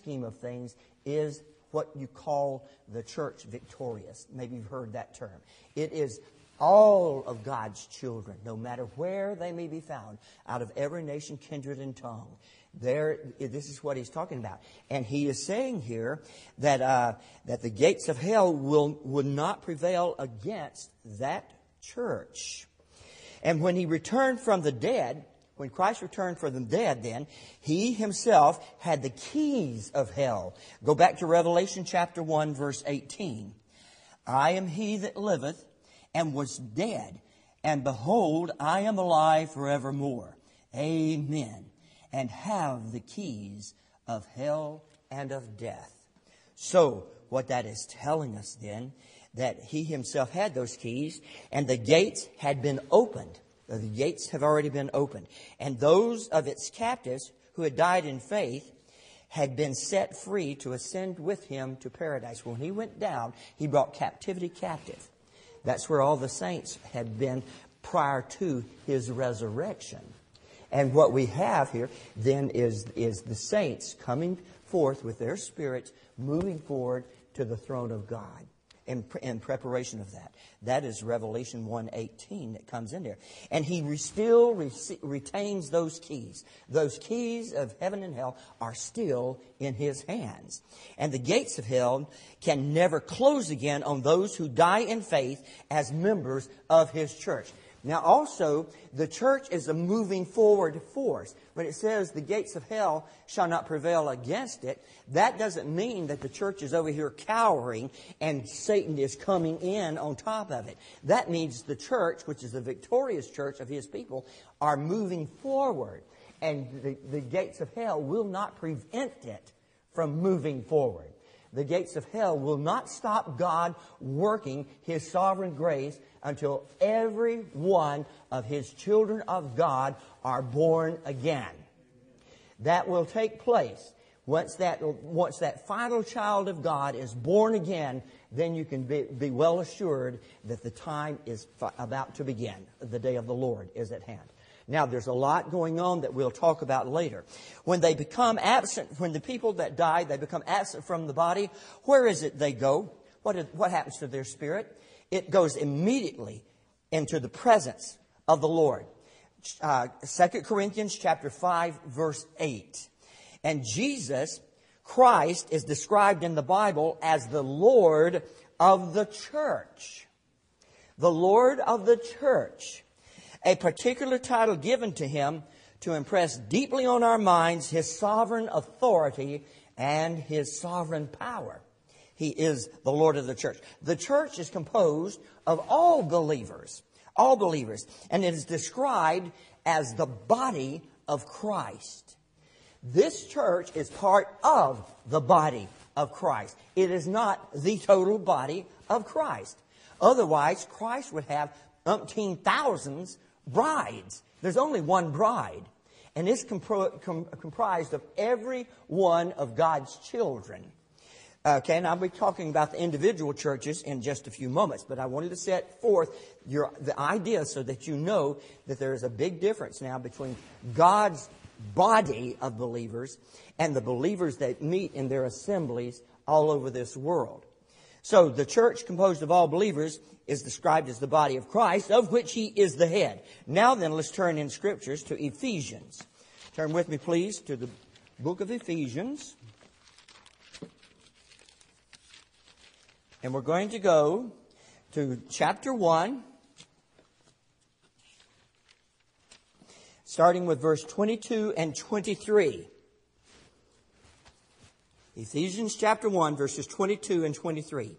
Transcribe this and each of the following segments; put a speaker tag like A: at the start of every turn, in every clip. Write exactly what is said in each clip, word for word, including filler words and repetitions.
A: scheme of things, is what you call the church victorious. Maybe you've heard that term. It is all of God's children, no matter where they may be found, out of every nation, kindred, and tongue. There, this is what he's talking about. And he is saying here that uh, that the gates of hell will, will not prevail against that church. And when he returned from the dead, when Christ returned from the dead, then, he himself had the keys of hell. Go back to Revelation chapter one, verse eighteen. I am he that liveth and was dead, and behold, I am alive forevermore. Amen. And have the keys of hell and of death. So, what that is telling us then, that he himself had those keys, and the gates had been opened. The gates have already been opened. And those of its captives who had died in faith had been set free to ascend with him to paradise. When he went down, he brought captivity captive. That's where all the saints had been prior to his resurrection. And what we have here then is, is the saints coming forth with their spirits, moving forward to the throne of God in, in preparation of that. That is Revelation one eighteen that comes in there. And he re- still re- retains those keys. Those keys of heaven and hell are still in his hands. And the gates of hell can never close again on those who die in faith as members of his church. Now also, the church is a moving forward force. When it says the gates of hell shall not prevail against it, that doesn't mean that the church is over here cowering and Satan is coming in on top of it. That means the church, which is the victorious church of his people, are moving forward. And the, the gates of hell will not prevent it from moving forward. The gates of hell will not stop God working his sovereign grace until every one of his children of God are born again. That will take place. Once that, once that final child of God is born again, then you can be, be well assured that the time is about to begin. The day of the Lord is at hand. Now, there's a lot going on that we'll talk about later. When they become absent, when the people that die, they become absent from the body, where is it they go? What, is, what happens to their spirit? It goes immediately into the presence of the Lord. Uh, Second Corinthians chapter five, verse eight. And Jesus, Christ, is described in the Bible as the Lord of the church. The Lord of the church. A particular title given to him to impress deeply on our minds his sovereign authority and his sovereign power. He is the Lord of the church. The church is composed of all believers, all believers, and it is described as the body of Christ. This church is part of the body of Christ. It is not the total body of Christ. Otherwise, Christ would have umpteen thousands brides. There's only one bride. And it's compro- com- comprised of every one of God's children. Okay, and I'll be talking about the individual churches in just a few moments. But I wanted to set forth your, the idea so that you know that there is a big difference now between God's body of believers and the believers that meet in their assemblies all over this world. So the church composed of all believers is described as the body of Christ, of which he is the head. Now then, let's turn in Scriptures to Ephesians. Turn with me, please, to the book of Ephesians. And we're going to go to chapter one, starting with verse twenty-two and twenty-three. Ephesians chapter one, verses twenty-two and twenty-three.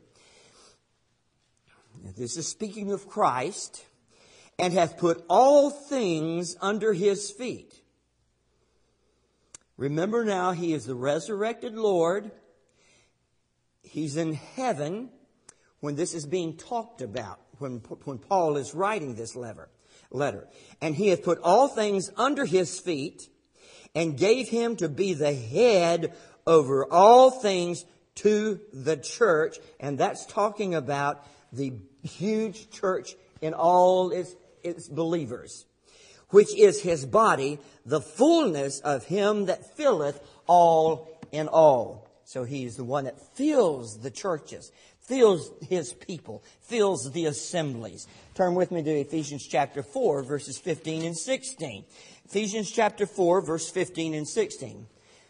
A: This is speaking of Christ, and hath put all things under his feet. Remember now, he is the resurrected Lord. He's in heaven when this is being talked about, when, when Paul is writing this letter. letter. And he hath put all things under his feet, and gave him to be the head over all things to the church. And that's talking about the huge church in all its, its believers, which is his body, the fullness of him that filleth all in all. So He's the one that fills the churches, fills His people, fills the assemblies. Turn with me to Ephesians chapter four, verses fifteen and sixteen. Ephesians chapter four, verse fifteen and sixteen.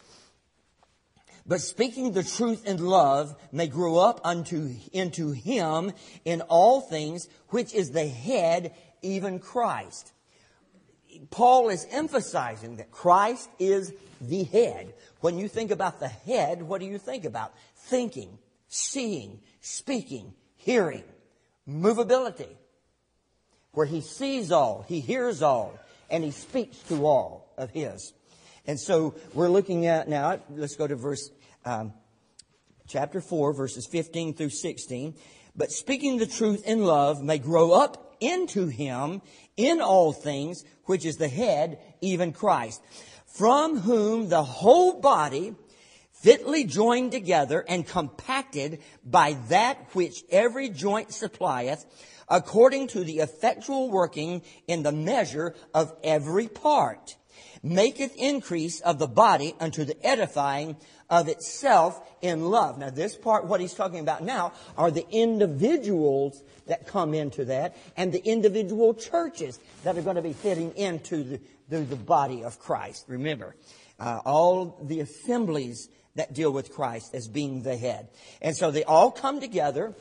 A: But speaking the truth in love may grow up unto into Him in all things, which is the head, even Christ. Paul is emphasizing that Christ is the head. When you think about the head, what do you think about? Thinking, seeing, speaking, hearing, movability. Where He sees all, He hears all, and He speaks to all of His. And so we're looking at now, let's go to verse um, chapter four, verses fifteen through sixteen. But speaking the truth in love may grow up into Him in all things, which is the head, even Christ, from whom the whole body, fitly joined together and compacted by that which every joint supplieth, according to the effectual working in the measure of every part, maketh increase of the body unto the edifying of itself in love. Now this part, what he's talking about now, are the individuals that come into that, and the individual churches that are going to be fitting into the, the, the body of Christ. Remember, uh, all the assemblies that deal with Christ as being the head. And so they all come together,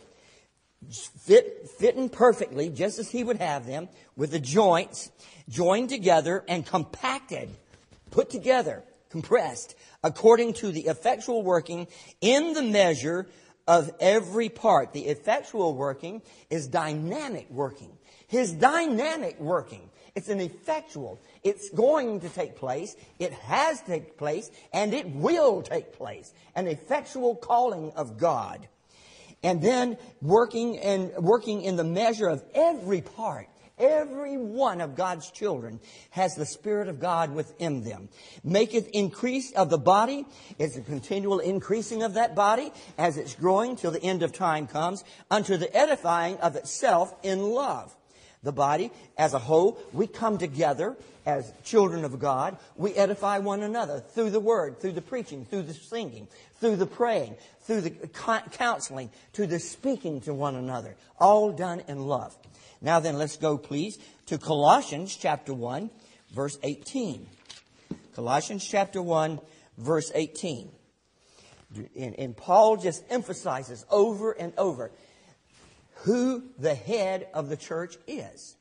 A: fit, fitting perfectly, just as He would have them, with the joints joined together and compacted, put together, compressed, according to the effectual working in the measure of every part. The effectual working is dynamic working. His dynamic working. It's an effectual. It's going to take place. It has taken place, and it will take place. An effectual calling of God. And then working and working in the measure of every part. Every one of God's children has the Spirit of God within them. Maketh increase of the body. It's a continual increasing of that body as it's growing till the end of time comes, unto the edifying of itself in love. The body as a whole, we come together as children of God. We edify one another through the word, through the preaching, through the singing, through the praying, through the counseling, to the speaking to one another. All done in love. Now then, let's go, please, to Colossians chapter one, verse eighteen. Colossians chapter one, verse eighteen. And, and Paul just emphasizes over and over who the head of the church is.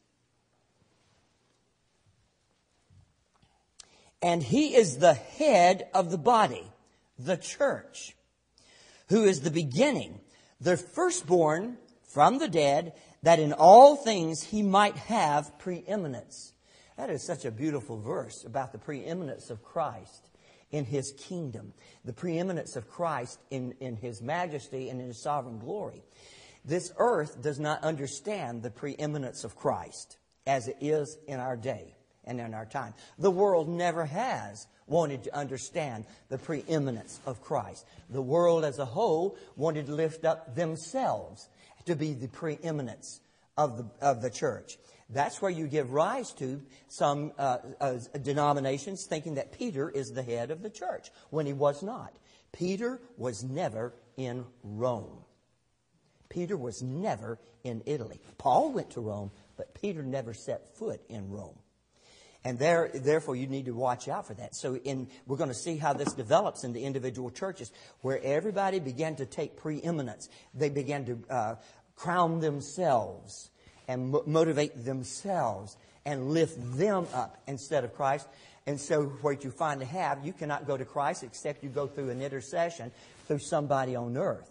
A: And He is the head of the body, the church, who is the beginning, the firstborn from the dead, that in all things He might have preeminence. That is such a beautiful verse about the preeminence of Christ in His kingdom. The preeminence of Christ in, in His majesty and in His sovereign glory. This earth does not understand the preeminence of Christ as it is in our day and in our time. The world never has wanted to understand the preeminence of Christ. The world as a whole wanted to lift up themselves to be the preeminence of the of the church. That's where you give rise to some uh, uh, denominations thinking that Peter is the head of the church, when he was not. Peter was never in Rome. Peter was never in Italy. Paul went to Rome, but Peter never set foot in Rome. And there, therefore, you need to watch out for that. So in, we're going to see how this develops in the individual churches, where everybody began to take preeminence. They began to uh, crown themselves and mo- motivate themselves and lift them up instead of Christ. And so what you find to have, you cannot go to Christ except you go through an intercession through somebody on earth.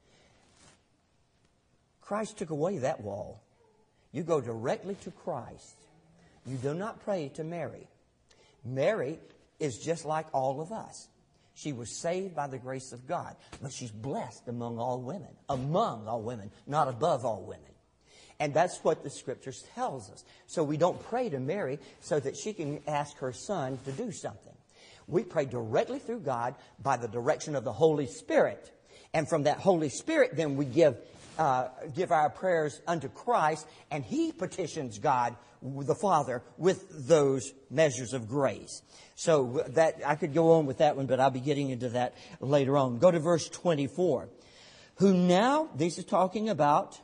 A: Christ took away that wall. You go directly to Christ. You do not pray to Mary. Mary is just like all of us. She was saved by the grace of God, but she's blessed among all women. Among all women, not above all women. And that's what the Scriptures tells us. So we don't pray to Mary so that she can ask her son to do something. We pray directly through God by the direction of the Holy Spirit. And from that Holy Spirit, then we give uh, give our prayers unto Christ, and He petitions God, the Father, with those measures of grace. So that I could go on with that one, but I'll be getting into that later on. Go to verse twenty-four. Who now, this is talking about,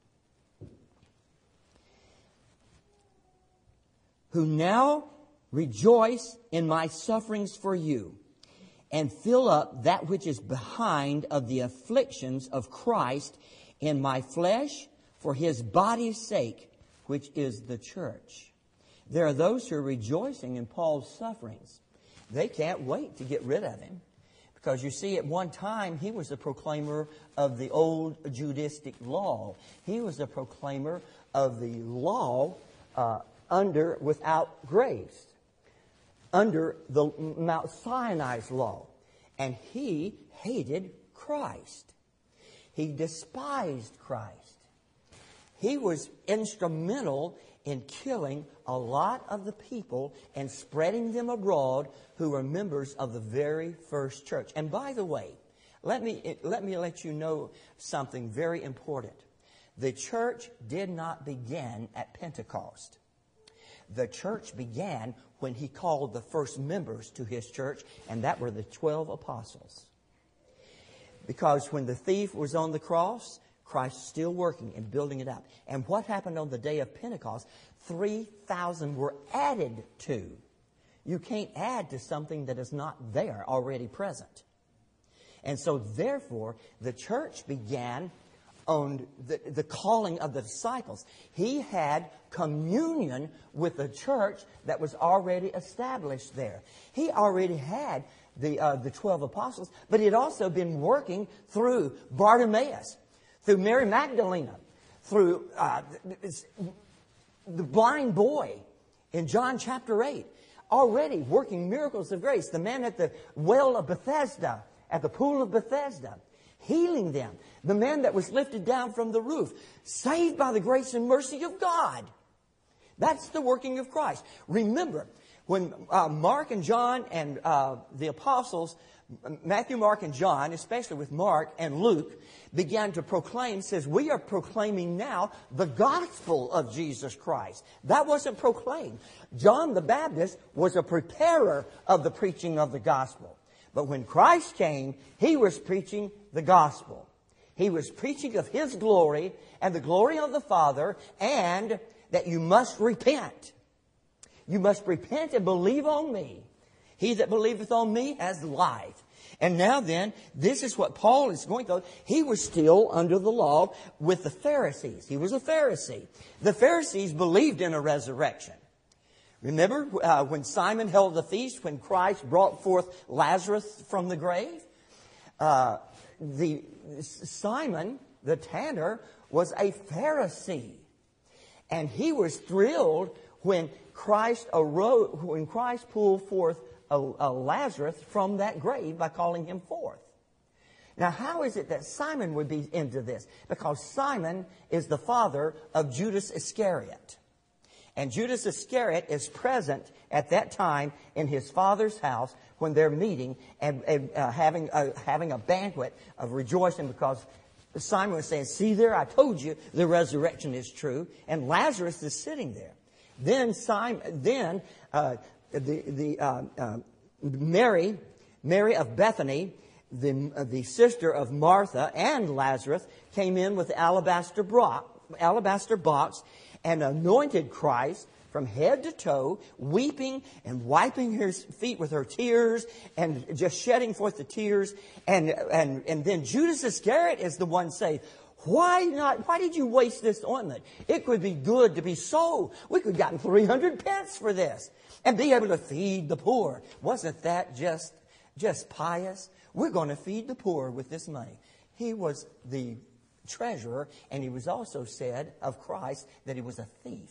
A: who now rejoice in my sufferings for you, and fill up that which is behind of the afflictions of Christ in my flesh for His body's sake, which is the church. There are those who are rejoicing in Paul's sufferings. They can't wait to get rid of him. Because you see, at one time, he was a proclaimer of the old Judaistic law. He was a proclaimer of the law uh, under, without grace, under the Mount Sinai's law. And he hated Christ. He despised Christ. He was instrumental in killing a lot of the people and spreading them abroad who were members of the very first church. And by the way, let me, let me let you know something very important. The church did not begin at Pentecost. The church began when He called the first members to His church, and that were the twelve apostles. Because when the thief was on the cross, Christ is still working and building it up. And what happened on the day of Pentecost? three thousand were added to. You can't add to something that is not there, already present. And so therefore, the church began on the, the calling of the disciples. He had communion with the church that was already established there. He already had the, uh, the twelve apostles, but he had also been working through Bartimaeus, through Mary Magdalene, through uh, the blind boy in John chapter eight, already working miracles of grace. The man at the well of Bethesda, at the pool of Bethesda, healing them. The man that was lifted down from the roof, saved by the grace and mercy of God. That's the working of Christ. Remember, when uh, Mark and John and uh, the apostles, Matthew, Mark, and John, especially with Mark and Luke, began to proclaim, says, we are proclaiming now the gospel of Jesus Christ. That wasn't proclaimed. John the Baptist was a preparer of the preaching of the gospel. But when Christ came, He was preaching the gospel. He was preaching of His glory and the glory of the Father, and that you must repent. You must repent and believe on me. He that believeth on me has life. And now then, this is what Paul is going to. He was still under the law with the Pharisees. He was a Pharisee. The Pharisees believed in a resurrection. Remember uh, when Simon held the feast, when Christ brought forth Lazarus from the grave? Uh, the Simon, the tanner, was a Pharisee. And he was thrilled when Christ arose, when Christ pulled forth a, a Lazarus from that grave by calling him forth. Now, how is it that Simon would be into this? Because Simon is the father of Judas Iscariot. And Judas Iscariot is present at that time in his father's house when they're meeting and, and uh, having, a, having a banquet of rejoicing, because Simon was saying, see there, I told you the resurrection is true. And Lazarus is sitting there. Then Simon, then uh, the, the uh, uh, Mary, Mary of Bethany, the, uh, the sister of Martha and Lazarus, came in with the alabaster, bro- alabaster box and anointed Christ from head to toe, weeping and wiping his feet with her tears and just shedding forth the tears. And, and, and then Judas Iscariot is the one saying, why not? Why did you waste this ointment? It could be good to be sold. We could have gotten three hundred pence for this and be able to feed the poor. Wasn't that just, just pious? We're going to feed the poor with this money. He was the treasurer, and he was also said of Christ that he was a thief.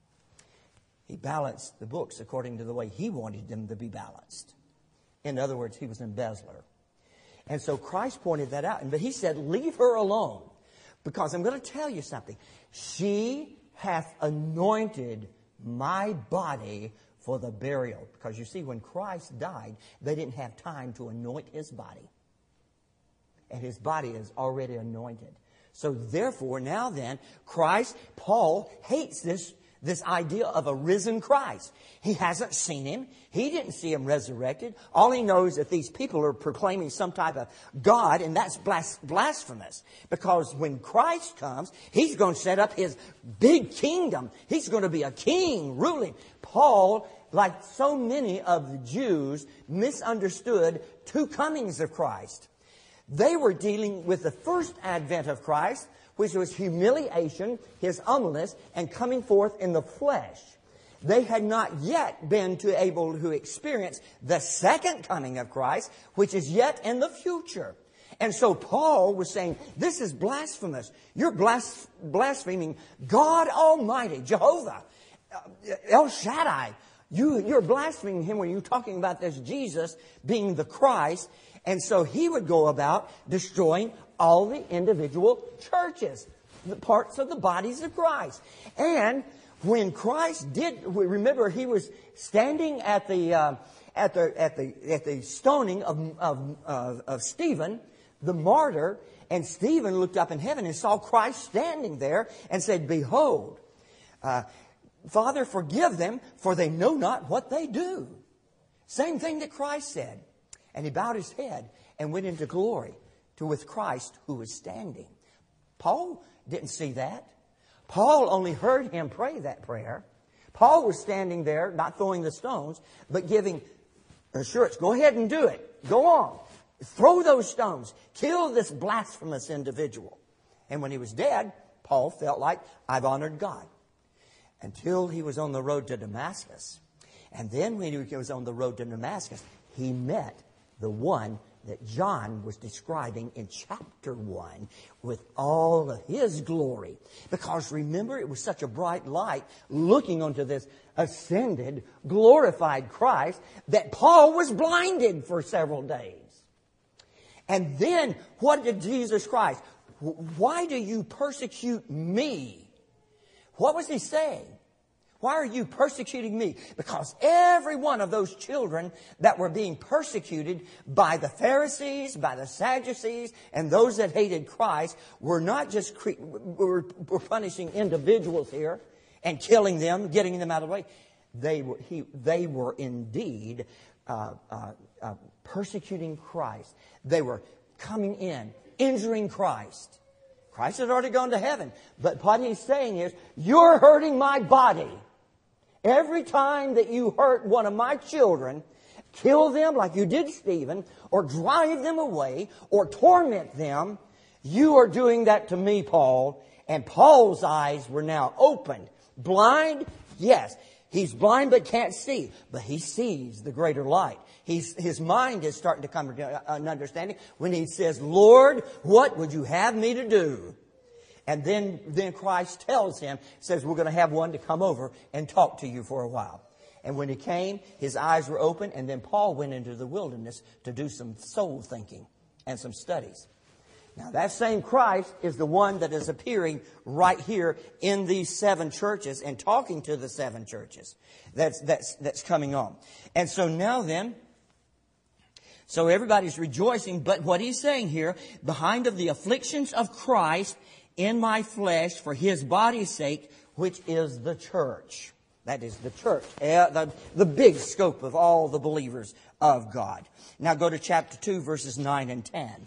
A: He balanced the books according to the way he wanted them to be balanced. In other words, he was an embezzler. And so Christ pointed that out. But he said, leave her alone, because I'm going to tell you something. She hath anointed my body for the burial. Because you see, when Christ died, they didn't have time to anoint his body. And his body is already anointed. So therefore, now then, Christ, Paul hates this, this idea of a risen Christ. He hasn't seen him. He didn't see him resurrected. All he knows is that these people are proclaiming some type of God, and that's blas- blasphemous. Because when Christ comes, he's going to set up his big kingdom. He's going to be a king ruling. Paul, like so many of the Jews, misunderstood two comings of Christ. They were dealing with the first advent of Christ, which was humiliation, his humbleness, and coming forth in the flesh. They had not yet been to able to experience the second coming of Christ, which is yet in the future. And so Paul was saying, this is blasphemous. You're blas- blaspheming God Almighty, Jehovah, El Shaddai. You, you're blaspheming him when you're talking about this Jesus being the Christ. And so he would go about destroying all the individual churches, the parts of the bodies of Christ. And when Christ did, remember, he was standing at the uh, at the at the at the stoning of of, uh, of Stephen, the martyr, and Stephen looked up in heaven and saw Christ standing there and said, "Behold, uh, Father, forgive them, for they know not what they do." Same thing that Christ said. And he bowed his head and went into glory to with Christ who was standing. Paul didn't see that. Paul only heard him pray that prayer. Paul was standing there, not throwing the stones, but giving assurance. Go ahead and do it. Go on. Throw those stones. Kill this blasphemous individual. And when he was dead, Paul felt like, I've honored God. Until he was on the road to Damascus. And then when he was on the road to Damascus, he met the one that John was describing in chapter one with all of his glory. Because remember, it was such a bright light looking onto this ascended, glorified Christ that Paul was blinded for several days. And then, what did Jesus Christ? Why do you persecute me? What was he saying? Why are you persecuting me? Because every one of those children that were being persecuted by the Pharisees, by the Sadducees, and those that hated Christ were not just cre- were, were punishing individuals here and killing them, getting them out of the way. They were, he, they were indeed uh, uh, uh, persecuting Christ. They were coming in, injuring Christ. Christ had already gone to heaven. But what he's saying is, you're hurting my body. Every time that you hurt one of my children, kill them like you did Stephen, or drive them away, or torment them, you are doing that to me, Paul. And Paul's eyes were now opened. Blind? Yes. He's blind but can't see. But he sees the greater light. He's, his mind is starting to come to an understanding when he says, Lord, what would you have me to do? And then, then Christ tells him, says, we're going to have one to come over and talk to you for a while. And when he came, his eyes were open, and then Paul went into the wilderness to do some soul thinking and some studies. Now, that same Christ is the one that is appearing right here in these seven churches and talking to the seven churches. That's, that's, that's coming on. And so now then, so everybody's rejoicing, but what he's saying here, behind of the afflictions of Christ in my flesh for his body's sake, which is the church. That is the church, uh, the, the big scope of all the believers of God. Now go to chapter two, verses nine and ten.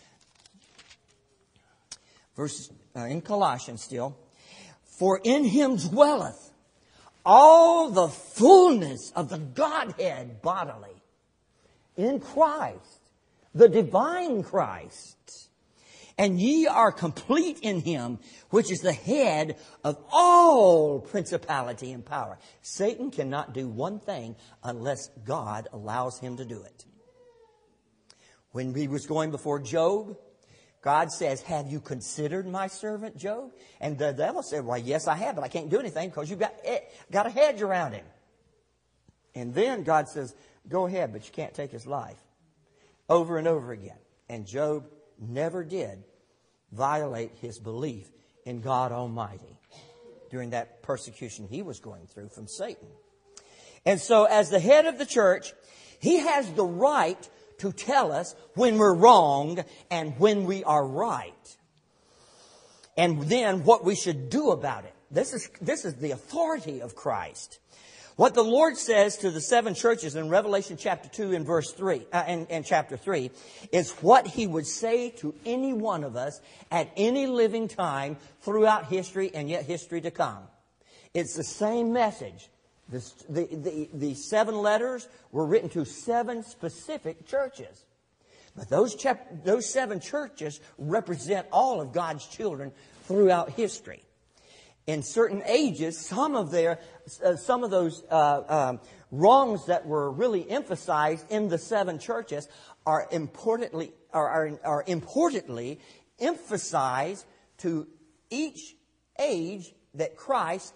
A: Verse, uh, in Colossians still. For in him dwelleth all the fullness of the Godhead bodily. In Christ, the divine Christ. And ye are complete in him, which is the head of all principality and power. Satan cannot do one thing unless God allows him to do it. When he was going before Job, God says, have you considered my servant Job? And the devil said, well, yes, I have, but I can't do anything because you've got, got a hedge around him. And then God says, go ahead, but you can't take his life. Over and over again. And Job never did violate his belief in God Almighty during that persecution he was going through from Satan. And so as the head of the church, he has the right to tell us when we're wrong and when we are right. and then what we should do about it. This is, this is the authority of Christ. What the Lord says to the seven churches in Revelation chapter two and verse three, uh, and, and chapter three, is what He would say to any one of us at any living time throughout history and yet history to come. It's the same message. This, the, the, the seven letters were written to seven specific churches. But those, chap- those seven churches represent all of God's children throughout history. In certain ages, some of their, uh, some of those uh, um, wrongs that were really emphasized in the seven churches are importantly are, are, are importantly emphasized to each age that Christ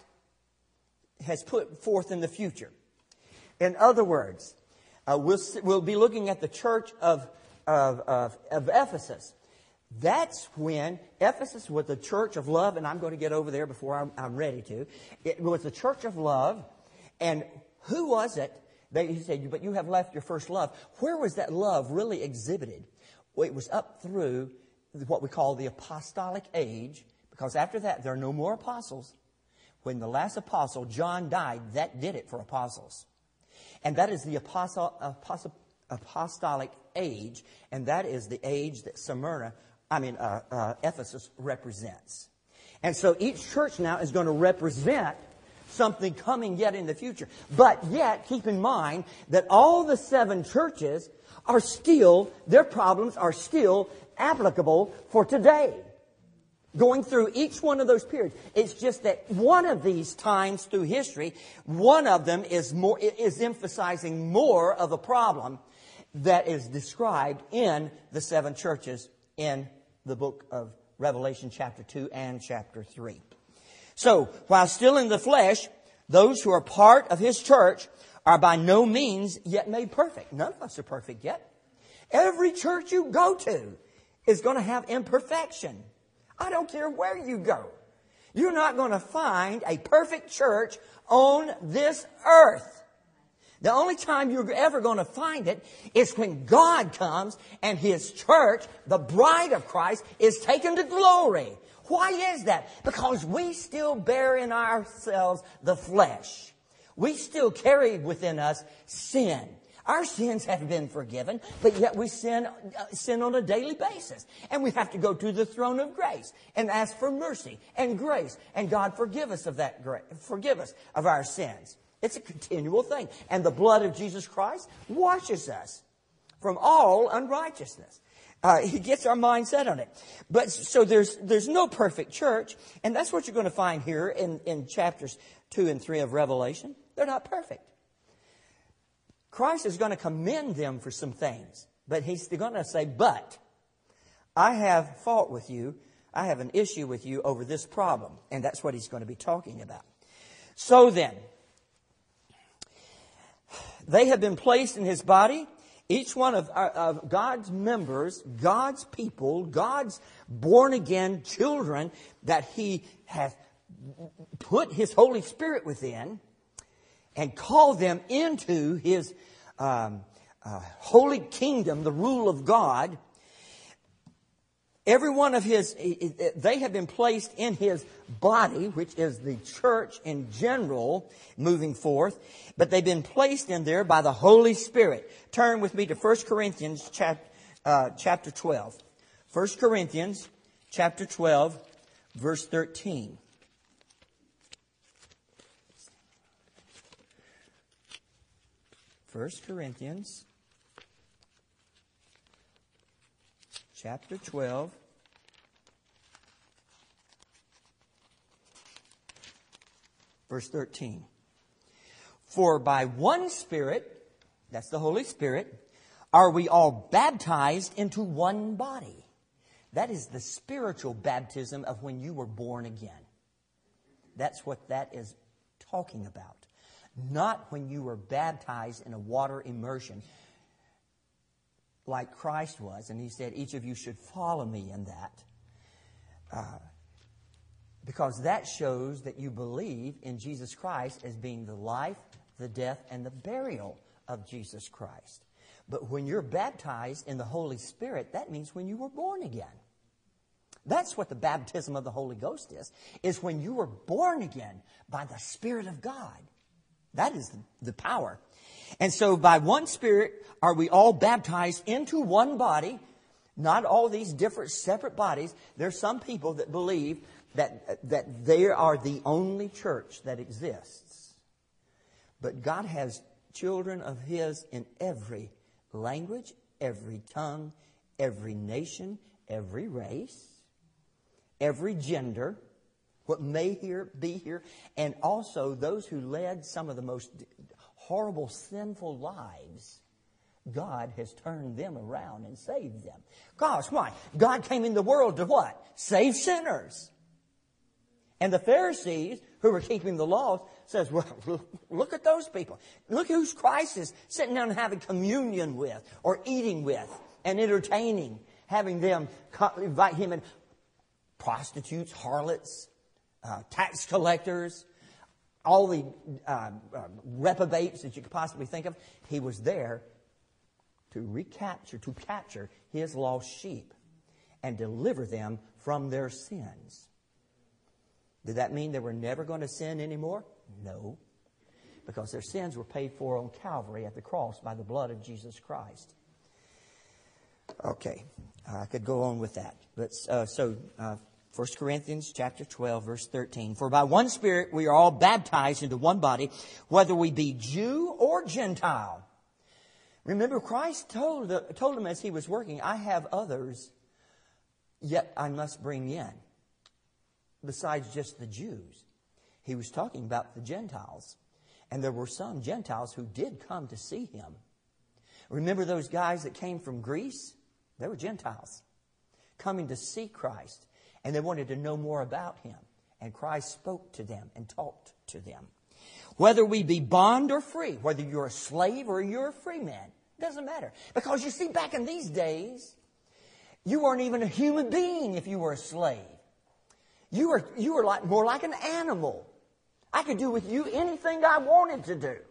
A: has put forth in the future. In other words, uh, we'll we'll be looking at the church of of of, of Ephesus. That's when Ephesus was the church of love, and I'm going to get over there before I'm, I'm ready to. It was the church of love, and who was it? They said, but you have left your first love. Where was that love really exhibited? Well, it was up through what we call the apostolic age, because after that there are no more apostles. When the last apostle, John, died, that did it for apostles. And that is the apostle, apostle, apostolic age, and that is the age that Smyrna I mean, uh, uh, Ephesus represents. And so each church now is going to represent something coming yet in the future. But yet, keep in mind that all the seven churches are still, their problems are still applicable for today. Going through each one of those periods. It's just that one of these times through history, one of them is more, is emphasizing more of a problem that is described in the seven churches in the book of Revelation chapter two and chapter three. So, while still in the flesh, those who are part of His church are by no means yet made perfect. None of us are perfect yet. Every church you go to is going to have imperfection. I don't care where you go. You're not going to find a perfect church on this earth. The only time you're ever going to find it is when God comes and His church, the bride of Christ, is taken to glory. Why is that? Because we still bear in ourselves the flesh. We still carry within us sin. Our sins have been forgiven, but yet we sin, uh, sin on a daily basis. And we have to go to the throne of grace and ask for mercy and grace. And God forgive us of that grace, forgive us of our sins. It's a continual thing. And the blood of Jesus Christ washes us from all unrighteousness. Uh, he gets our mind set on it. But so there's there's no perfect church. And that's what you're going to find here in, in chapters two and three of Revelation. They're not perfect. Christ is going to commend them for some things. But He's going to say, but I have fought with you. I have an issue with you over this problem. And that's what He's going to be talking about. So then, they have been placed in His body. Each one of, of God's members, God's people, God's born-again children that He has put His Holy Spirit within and called them into His um, uh, holy kingdom, the rule of God. Every one of His, they have been placed in His body, which is the church in general, moving forth. But they've been placed in there by the Holy Spirit. Turn with me to First Corinthians chapter, uh, chapter twelve. First Corinthians chapter twelve, verse thirteen. First Corinthians chapter twelve. Verse thirteen. For by one Spirit, that's the Holy Spirit, are we all baptized into one body. That is the spiritual baptism of when you were born again. That's what that is talking about. Not when you were baptized in a water immersion like Christ was. And He said, each of you should follow me in that. Uh, because that shows that you believe in Jesus Christ as being the life, the death, and the burial of Jesus Christ. But when you're baptized in the Holy Spirit, that means when you were born again. That's what the baptism of the Holy Ghost is, is when you were born again by the Spirit of God. That is the power. And so by one Spirit are we all baptized into one body, not all these different separate bodies. There's some people that believe that, that they are the only church that exists. But God has children of His in every language, every tongue, every nation, every race, every gender, what may here be here, and also those who led some of the most horrible, sinful lives. God has turned them around and saved them. Gosh, why? God came in the world to what? Save sinners. And the Pharisees, who were keeping the laws, says, well, look at those people. Look who's Christ is sitting down and having communion with, or eating with, and entertaining, having them invite Him in. Prostitutes, harlots, uh, tax collectors, all the uh, uh, reprobates that you could possibly think of. He was there to recapture, to capture His lost sheep and deliver them from their sins. Did that mean they were never going to sin anymore? No. Because their sins were paid for on Calvary at the cross by the blood of Jesus Christ. Okay. I could go on with that. But uh, so, uh, First Corinthians chapter twelve, verse thirteen. For by one Spirit we are all baptized into one body, whether we be Jew or Gentile. Remember, Christ told, the, told him as He was working, I have others, yet I must bring in, besides just the Jews. He was talking about the Gentiles. And there were some Gentiles who did come to see Him. Remember those guys that came from Greece? They were Gentiles coming to see Christ. And they wanted to know more about Him. And Christ spoke to them and talked to them. Whether we be bond or free, whether you're a slave or you're a free man, doesn't matter. Because you see, back in these days, you weren't even a human being if you were a slave. You were, you were like, more like an animal. I could do with you anything I wanted to do.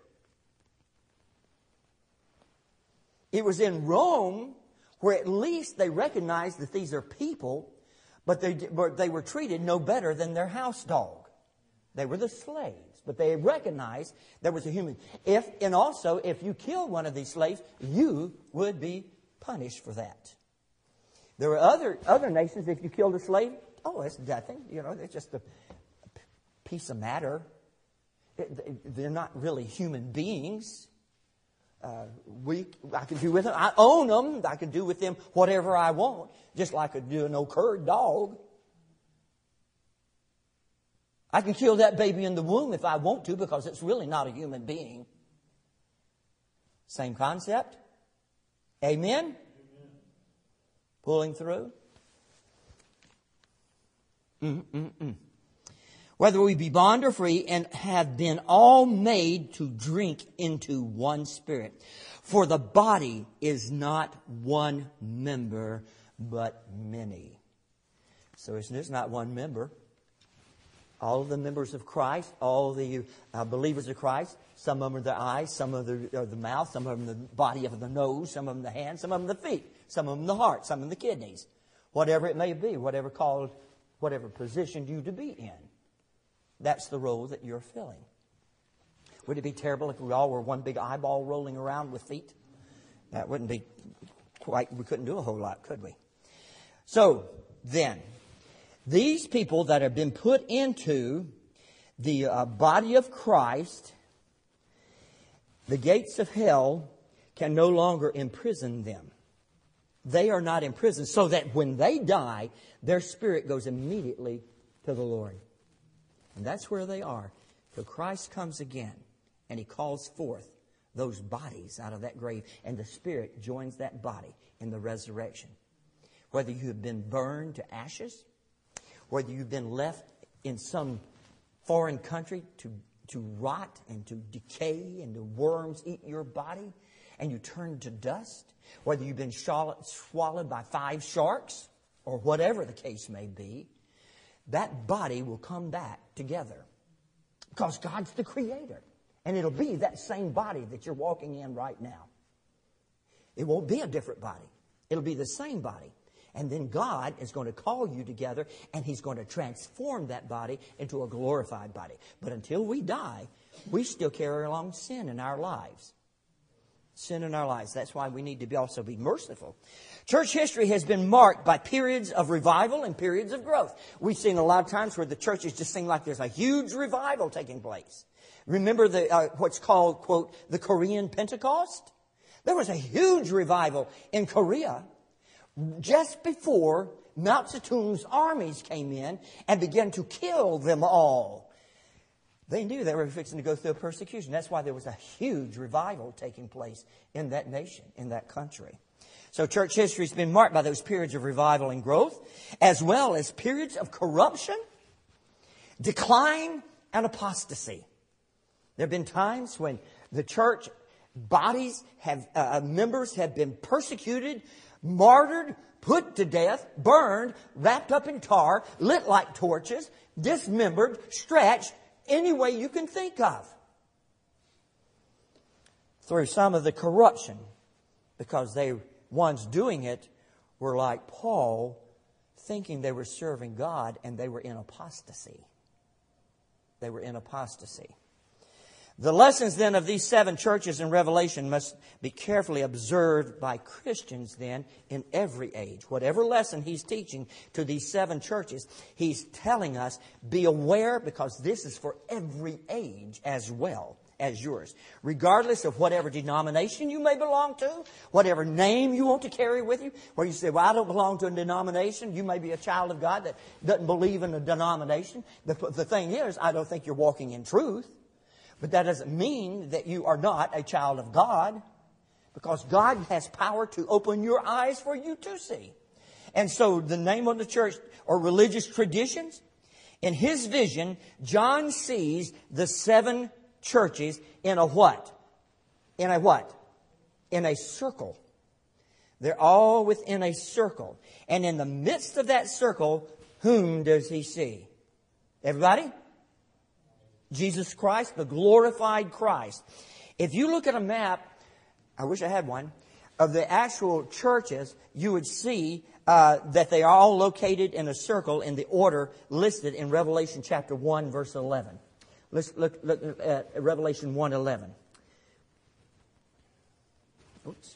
A: It was in Rome where at least they recognized that these are people, but they, but they were treated no better than their house dog. They were the slaves, but they recognized there was a human. If, and also, if you killed one of these slaves, you would be punished for that. There were other, other nations, if you killed a slave, oh, it's nothing. You know, it's just a piece of matter. They're not really human beings. Uh, we, I can do with them. I own them. I can do with them whatever I want, just like I could do an occurred dog. I can kill that baby in the womb if I want to, because it's really not a human being. Same concept. Amen? Amen. Pulling through. Mm-mm-mm. Whether we be bond or free, and have been all made to drink into one Spirit. For the body is not one member, but many. So it's, it's not one member. All of the members of Christ, all the uh, believers of Christ, some of them are the eyes, some of them are the mouth, some of them the body of the nose, some of them the hands, some of them the feet, some of them the heart, some of them the kidneys. Whatever it may be, whatever called, whatever positioned you to be in. That's the role that you're filling. Would it be terrible if we all were one big eyeball rolling around with feet? That wouldn't be quite, we couldn't do a whole lot, could we? So, then, these people that have been put into the uh, body of Christ, the gates of hell can no longer imprison them. They are not imprisoned, so that when they die, their spirit goes immediately to the Lord. And that's where they are till Christ comes again and He calls forth those bodies out of that grave, and the Spirit joins that body in the resurrection. Whether you have been burned to ashes, whether you've been left in some foreign country to, to rot and to decay and the worms eat your body and you turn to dust, whether you've been swallowed by five sharks or whatever the case may be, that body will come back together because God's the Creator. And it'll be that same body that you're walking in right now. It won't be a different body. It'll be the same body. And then God is going to call you together, and He's going to transform that body into a glorified body. But until we die, we still carry along sin in our lives. Sin in our lives. That's why we need to be also be merciful. Church history has been marked by periods of revival and periods of growth. We've seen a lot of times where the churches just seem like there's a huge revival taking place. Remember the uh, what's called, quote, the Korean Pentecost? There was a huge revival in Korea just before Mao Zedong's armies came in and began to kill them all. They knew they were fixing to go through a persecution. That's why there was a huge revival taking place in that nation, in that country. So church history has been marked by those periods of revival and growth, as well as periods of corruption, decline, and apostasy. There have been times when the church bodies have, uh, members have been persecuted, martyred, put to death, burned, wrapped up in tar, lit like torches, dismembered, stretched, any way you can think of. Through some of the corruption, because they ones doing it were like Paul, thinking they were serving God, and they were in apostasy. They were in apostasy. The lessons then of these seven churches in Revelation must be carefully observed by Christians then in every age. Whatever lesson he's teaching to these seven churches, he's telling us, be aware, because this is for every age as well as yours. Regardless of whatever denomination you may belong to, whatever name you want to carry with you, where you say, well, I don't belong to a denomination. You may be a child of God that doesn't believe in a denomination. The, the thing is, I don't think you're walking in truth. But that doesn't mean that you are not a child of God, because God has power to open your eyes for you to see. And so the name of the church or religious traditions, in his vision, John sees the seven churches in a what? In a what? In a circle. They're all within a circle. And in the midst of that circle, whom does he see? Everybody? Jesus Christ, the glorified Christ. If you look at a map, I wish I had one, of the actual churches, you would see uh, that they are all located in a circle in the order listed in Revelation chapter one, verse eleven. Let's look, look at Revelation one eleven. Oops.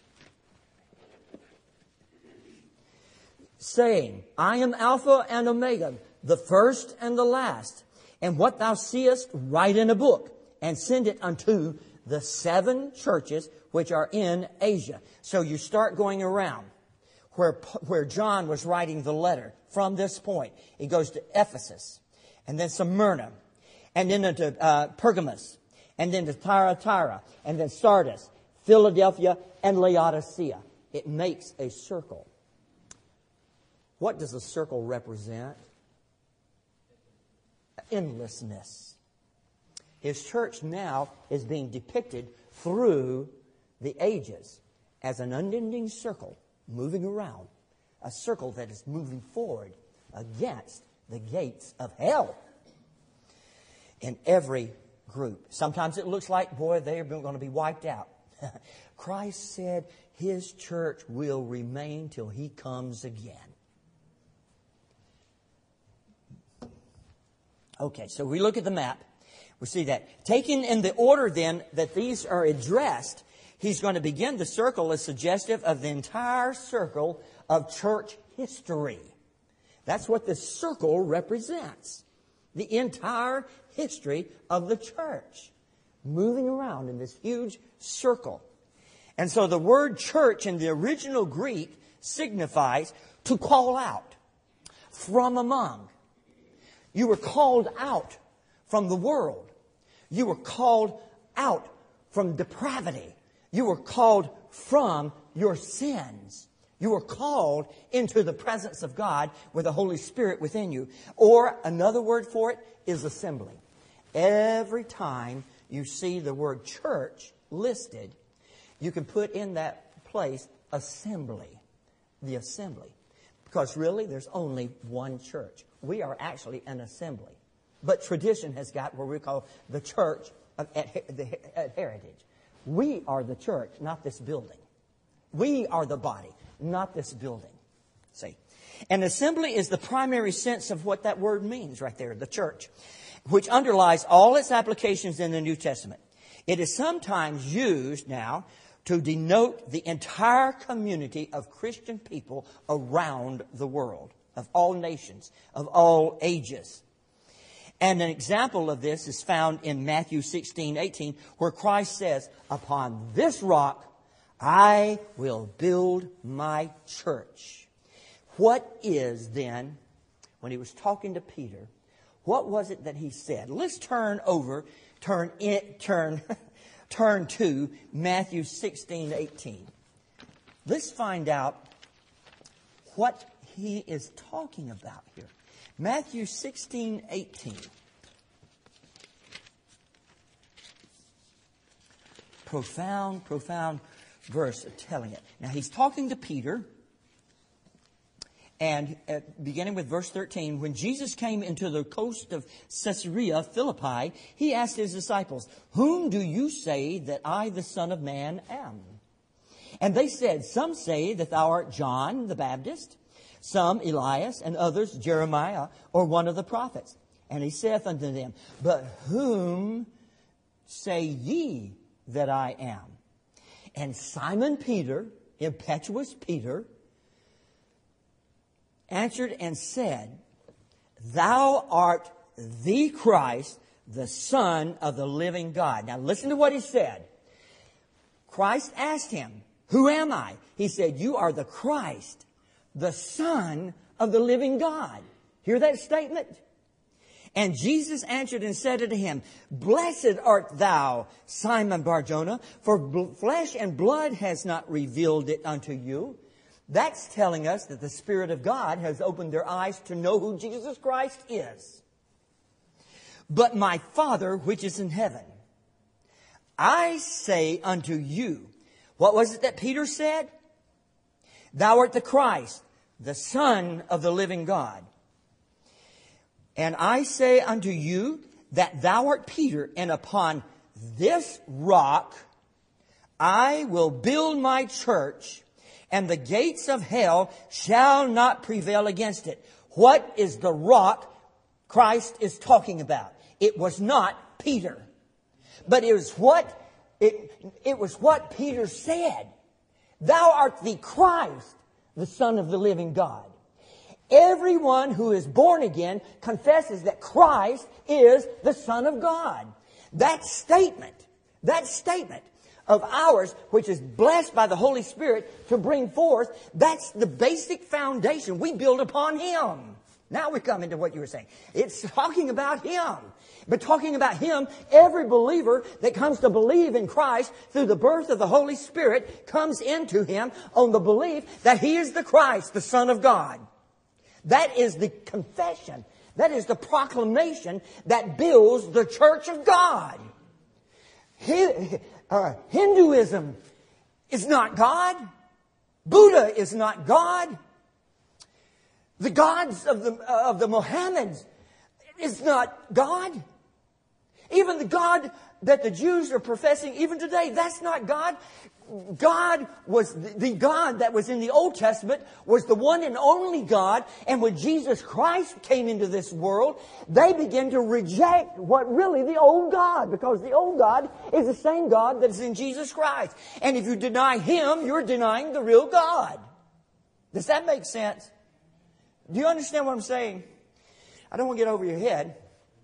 A: Saying, I am Alpha and Omega, the first and the last. And what thou seest, write in a book, and send it unto the seven churches which are in Asia. So you start going around where, where John was writing the letter from this point. He goes to Ephesus, and then Smyrna, and then into uh, Pergamos, and then to Thyatira, and then Sardis, Philadelphia, and Laodicea. It makes a circle. What does a circle represent? Endlessness. His church now is being depicted through the ages as an unending circle moving around. A circle that is moving forward against the gates of hell. In every group. Sometimes it looks like, boy, they're going to be wiped out. Christ said His church will remain till He comes again. Okay, so we look at the map. We see that. Taken in the order then that these are addressed, he's going to begin the circle as suggestive of the entire circle of church history. That's what this circle represents. The entire history of the church. Moving around in this huge circle. And so the word church in the original Greek signifies to call out from among. You were called out from the world. You were called out from depravity. You were called from your sins. You were called into the presence of God with the Holy Spirit within you. Or another word for it is assembly. Every time you see the word church listed, you can put in that place assembly. The assembly. Because really, there's only one church. We are actually an assembly. But tradition has got what we call the church of, at, at Heritage. We are the church, not this building. We are the body, not this building. See? An assembly is the primary sense of what that word means right there, the church, which underlies all its applications in the New Testament. It is sometimes used now to denote the entire community of Christian people around the world, of all nations, of all ages. And an example of this is found in Matthew sixteen eighteen, where Christ says, "Upon this rock I will build my church." What is then, when he was talking to Peter, what was it that he said? Let's turn over, turn in, turn, turn to Matthew sixteen eighteen. Let's find out what he is talking about here. Matthew sixteen eighteen. Profound, profound verse telling it. Now he's talking to Peter. And uh, beginning with verse thirteen, when Jesus came into the coast of Caesarea Philippi, he asked his disciples, "Whom do you say that I, the Son of Man, am?" And they said, "Some say that thou art John the Baptist, some Elias, and others Jeremiah, or one of the prophets." And he saith unto them, "But whom say ye that I am?" And Simon Peter, impetuous Peter, answered and said, "Thou art the Christ, the Son of the living God." Now listen to what he said. Christ asked him, "Who am I?" He said, "You are the Christ, the Son of the living God." Hear that statement? And Jesus answered and said unto him, "Blessed art thou, Simon Bar-Jonah, for flesh and blood has not revealed it unto you." That's telling us that the Spirit of God has opened their eyes to know who Jesus Christ is. "But my Father which is in heaven. I say unto you," what was it that Peter said? "Thou art the Christ, the Son of the living God. And I say unto you that thou art Peter, and upon this rock I will build my church, and the gates of hell shall not prevail against it." What is the rock Christ is talking about? It was not Peter, but it was what it, it was what Peter said. "Thou art the Christ, the Son of the living God." Everyone who is born again confesses that Christ is the Son of God. That statement, that statement of ours, which is blessed by the Holy Spirit to bring forth, that's the basic foundation. We build upon Him. Now we come into what you were saying. It's talking about Him. But talking about Him, every believer that comes to believe in Christ through the birth of the Holy Spirit comes into Him on the belief that He is the Christ, the Son of God. That is the confession. That is the proclamation that builds the church of God. He, uh, Hinduism is not God. Buddha is not God. The gods of the, uh, of the Mohammeds is not God. Even the God that the Jews are professing even today, that's not God. God was the God that was in the Old Testament was the one and only God. And when Jesus Christ came into this world, they began to reject what really the old God, because the old God is the same God that is in Jesus Christ. And if you deny Him, you're denying the real God. Does that make sense? Do you understand what I'm saying? I don't want to get over your head.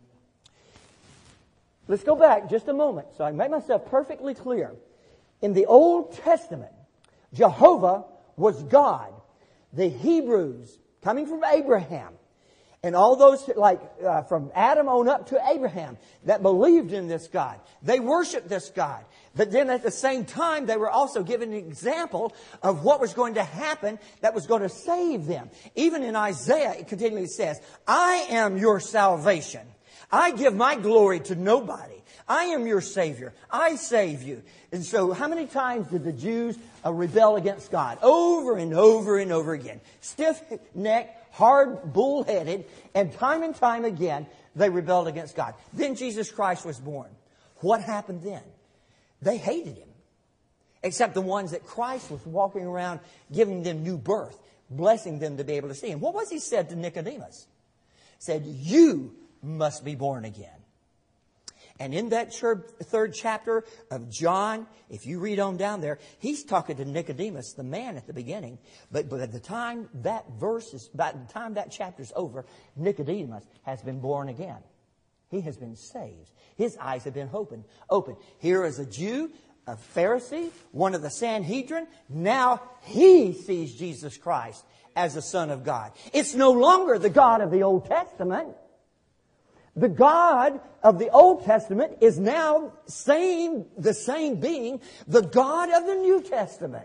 A: Let's go back just a moment so I can make myself perfectly clear. In the Old Testament, Jehovah was God. The Hebrews, coming from Abraham, and all those like uh, from Adam on up to Abraham that believed in this God, they worshiped this God. But then at the same time, they were also given an example of what was going to happen that was going to save them. Even in Isaiah, it continually says, "I am your salvation. I give my glory to nobody. I am your Savior. I save you." And so how many times did the Jews uh, rebel against God? Over and over and over again. Stiff-necked, hard, bull-headed, and time and time again, they rebelled against God. Then Jesus Christ was born. What happened then? They hated Him. Except the ones that Christ was walking around giving them new birth. blessing them to be able to see. And what was he said to Nicodemus? He said, you must be born again. And in that third chapter of John, if you read on down there, he's talking to Nicodemus, the man at the beginning. But by the time that verse is, by the time that chapter's over, Nicodemus has been born again. He has been saved. His eyes have been opened. Open. Here is a Jew, a Pharisee, one of the Sanhedrin. Now he sees Jesus Christ as the Son of God. It's no longer the God of the Old Testament. The God of the Old Testament is now same, the same being, the God of the New Testament.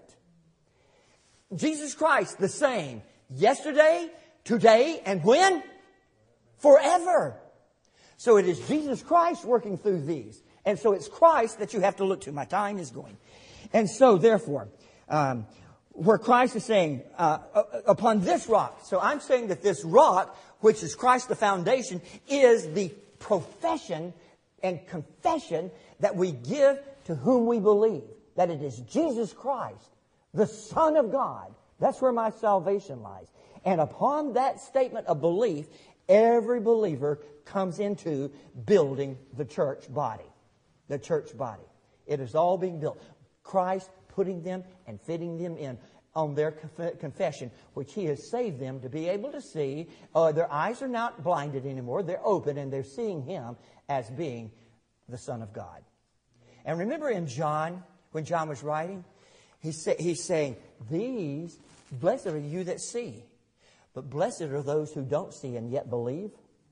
A: Jesus Christ, the same. Yesterday, today, and when? Forever. So it is Jesus Christ working through these. And so it's Christ that you have to look to. My time is going. And so, therefore, um, where Christ is saying, uh, upon this rock. So I'm saying that this rock, which is Christ the foundation, is the profession and confession that we give to whom we believe. That it is Jesus Christ, the Son of God. That's where my salvation lies. And upon that statement of belief, every believer comes into building the church body. The church body. It is all being built. Christ putting them and fitting them in on their conf- confession, which He has saved them to be able to see. Uh, their eyes are not blinded anymore. They're open and they're seeing Him as being the Son of God. And remember in John, when John was writing, he's, say, he's saying, these, blessed are you that see, but blessed are those who don't see and yet believe.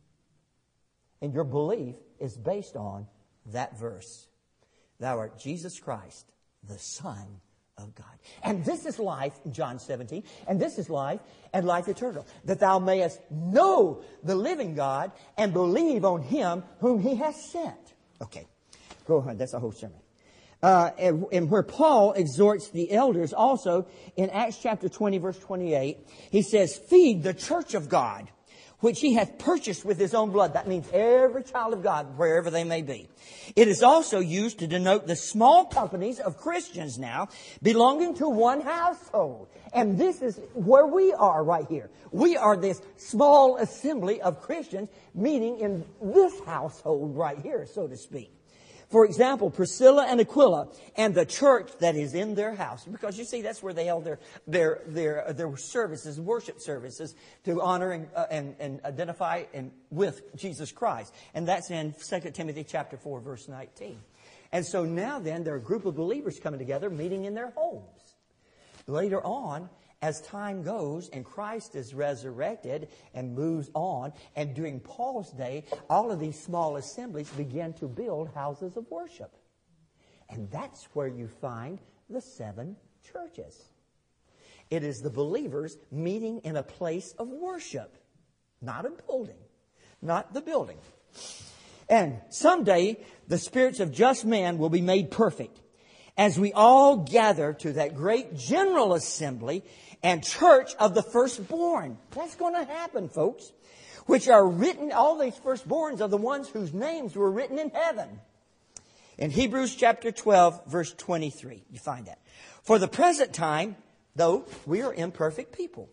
A: And your belief is based on that verse. Thou art Jesus Christ, the Son of God. And this is life, in John seventeen, and this is life and life eternal, that thou mayest know the living God and believe on Him whom He has sent. Okay, go ahead. That's a whole sermon. Uh, and, and where Paul exhorts the elders also in Acts chapter twenty, verse twenty-eight, he says, feed the church of God, which He hath purchased with His own blood. That means every child of God, wherever they may be. It is also used to denote the small companies of Christians now belonging to one household. And this is where we are right here. We are this small assembly of Christians meeting in this household right here, so to speak. For example, Priscilla and Aquila and the church that is in their house. Because you see, that's where they held their their their, their services, worship services, to honor and, uh, and, and identify and with Jesus Christ. And that's in Second Timothy chapter four, verse nineteen. And so now then, there are a group of believers coming together, meeting in their homes. Later on, as time goes and Christ is resurrected and moves on, and during Paul's day, all of these small assemblies began to build houses of worship. And that's where you find the seven churches. It is the believers meeting in a place of worship, not a building, not the building. And someday, the spirits of just men will be made perfect as we all gather to that great general assembly and church of the firstborn. That's going to happen, folks. Which are written, all these firstborns are the ones whose names were written in heaven. In Hebrews chapter twelve, verse twenty-three, you find that. For the present time, though, we are imperfect people.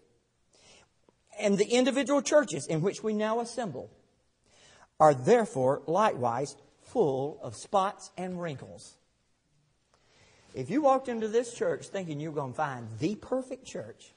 A: And the individual churches in which we now assemble are therefore likewise full of spots and wrinkles. If you walked into this church thinking you're going to find the perfect church,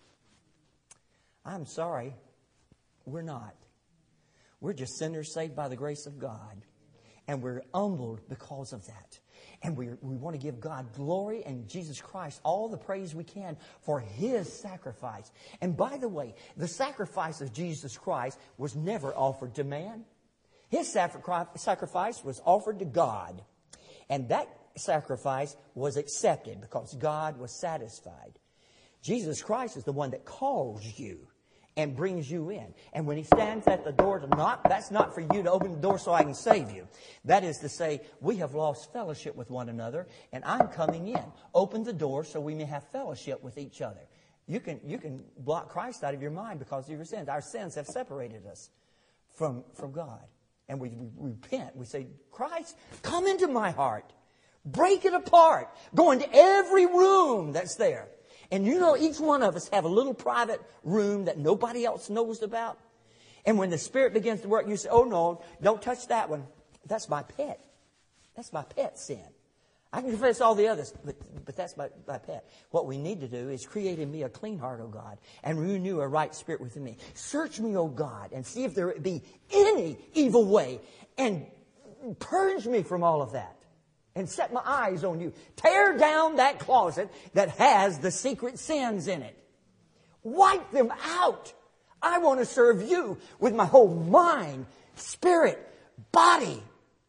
A: I'm sorry, we're not. We're just sinners saved by the grace of God. And we're humbled because of that. And we, we want to give God glory and Jesus Christ all the praise we can for His sacrifice. And by the way, the sacrifice of Jesus Christ was never offered to man. His sacrifice was offered to God. And that sacrifice was accepted because God was satisfied. Jesus Christ is the one that calls you and brings you in. And when He stands at the door to knock, that's not for you to open the door so I can save you. That is to say, we have lost fellowship with one another and I'm coming in. Open the door so we may have fellowship with each other. You can, you can block Christ out of your mind because of your sins. Our sins have separated us from, from God. And we, we repent. We say, Christ, come into my heart. Break it apart. Go into every room that's there. And you know, each one of us have a little private room that nobody else knows about. And when the Spirit begins to work, you say, oh no, don't touch that one. That's my pet. That's my pet sin. I can confess all the others, but, but that's my, my pet. What we need to do is create in me a clean heart, O God, and renew a right spirit within me. Search me, O God, and see if there be any evil way, and purge me from all of that, and set my eyes on you. Tear down that closet that has the secret sins in it. Wipe them out. I want to serve you with my whole mind, spirit, body.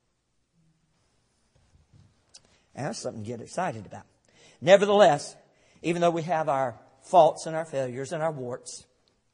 A: And that's something to get excited about. Nevertheless, even though we have our faults and our failures and our warts,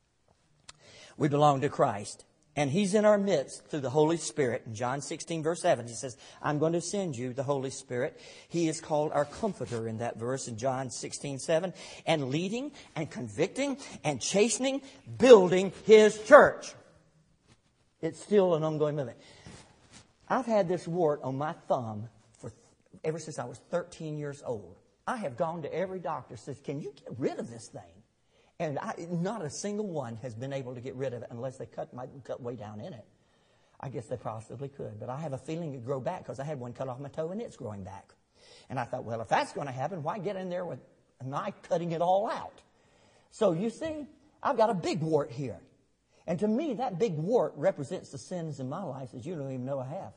A: we belong to Christ. And He's in our midst through the Holy Spirit. In John sixteen, verse seven, He says, I'm going to send you the Holy Spirit. He is called our Comforter in that verse in John sixteen, seven. And leading and convicting and chastening, building His church. It's still an ongoing movement. I've had this wart on my thumb for ever since I was thirteen years old. I have gone to every doctor and says, can you get rid of this thing? And I, not a single one has been able to get rid of it unless they cut, my, cut way down in it. I guess they possibly could. But I have a feeling it'd grow back because I had one cut off my toe and it's growing back. And I thought, well, if that's going to happen, why get in there with a knife cutting it all out? So you see, I've got a big wart here. And to me, that big wart represents the sins in my life that you don't even know I have.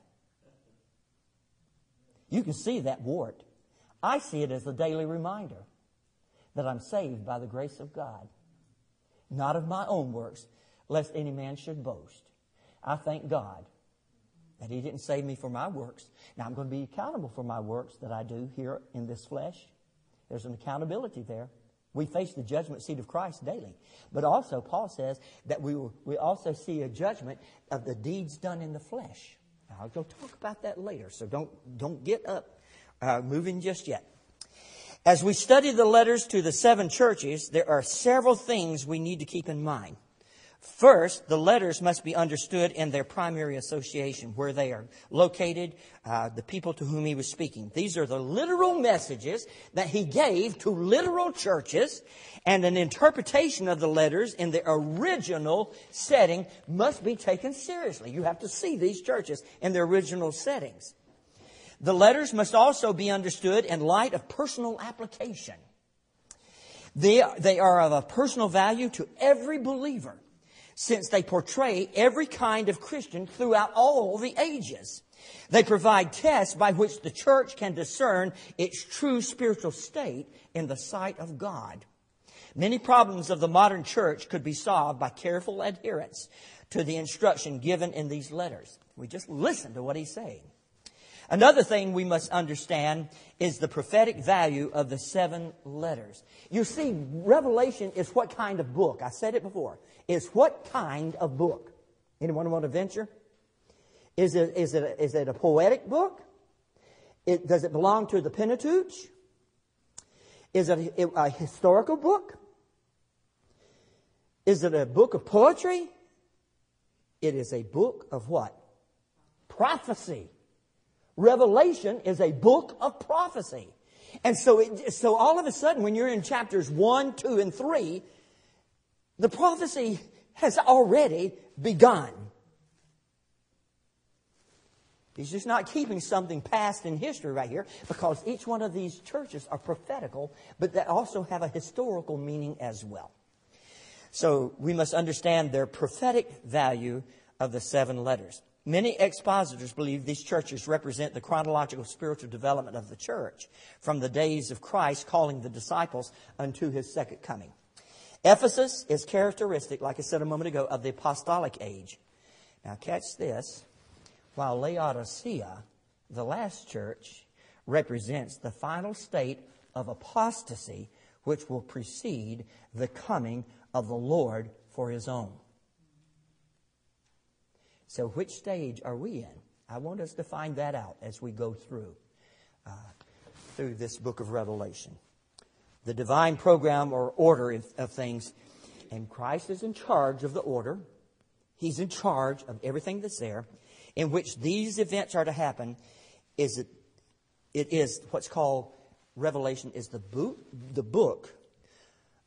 A: You can see that wart. I see it as a daily reminder that I'm saved by the grace of God, not of my own works, lest any man should boast. I thank God that He didn't save me for my works. Now, I'm going to be accountable for my works that I do here in this flesh. There's an accountability there. We face the judgment seat of Christ daily. But also, Paul says that we will, we also see a judgment of the deeds done in the flesh. Now, I'll go talk about that later, so don't, don't get up uh, moving just yet. As we study the letters to the seven churches, there are several things we need to keep in mind. First, the letters must be understood in their primary association, where they are located, uh, the people to whom he was speaking. These are the literal messages that he gave to literal churches, and an interpretation of the letters in the original setting must be taken seriously. You have to see these churches in their original settings. The letters must also be understood in light of personal application. They, they are of a personal value to every believer, since they portray every kind of Christian throughout all the ages. They provide tests by which the church can discern its true spiritual state in the sight of God. Many problems of the modern church could be solved by careful adherence to the instruction given in these letters. We just listen to what he's saying. Another thing we must understand is the prophetic value of the seven letters. You see, Revelation is what kind of book? I said it before. It's what kind of book? Anyone want to venture? Is it, is it, a, is it a poetic book? It, does it belong to the Pentateuch? Is it a, a historical book? Is it a book of poetry? It is a book of what? Prophecy. Revelation is a book of prophecy. And so, it, so all of a sudden, when you're in chapters one, two, and three, the prophecy has already begun. He's just not keeping something past in history right here, because each one of these churches are prophetical, but they also have a historical meaning as well. So we must understand their prophetic value of the seven letters. Many expositors believe these churches represent the chronological spiritual development of the church from the days of Christ calling the disciples unto His second coming. Ephesus is characteristic, like I said a moment ago, of the apostolic age. Now catch this. While Laodicea, the last church, represents the final state of apostasy, which will precede the coming of the Lord for His own. So which stage are we in? I want us to find that out as we go through, uh, through this book of Revelation. The divine program or order of things, and Christ is in charge of the order. He's in charge of everything that's there, in which these events are to happen. Is it? It is what's called Revelation is the book, the book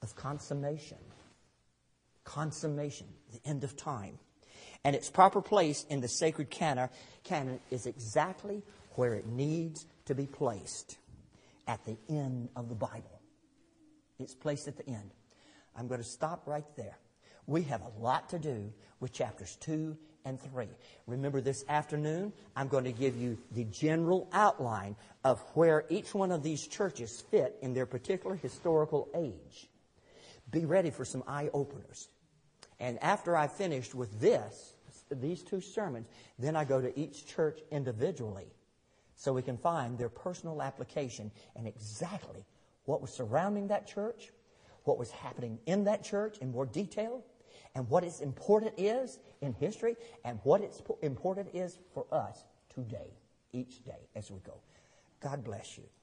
A: of consummation. Consummation, the end of time. And its proper place in the sacred canon, canon is exactly where it needs to be placed, at the end of the Bible. It's placed at the end. I'm going to stop right there. We have a lot to do with chapters two and three. Remember, this afternoon, I'm going to give you the general outline of where each one of these churches fit in their particular historical age. Be ready for some eye-openers. And after I've finished with this, these two sermons, then I go to each church individually so we can find their personal application and exactly what was surrounding that church, what was happening in that church in more detail, and what its importance is in history, and what its important is for us today, each day as we go. God bless you.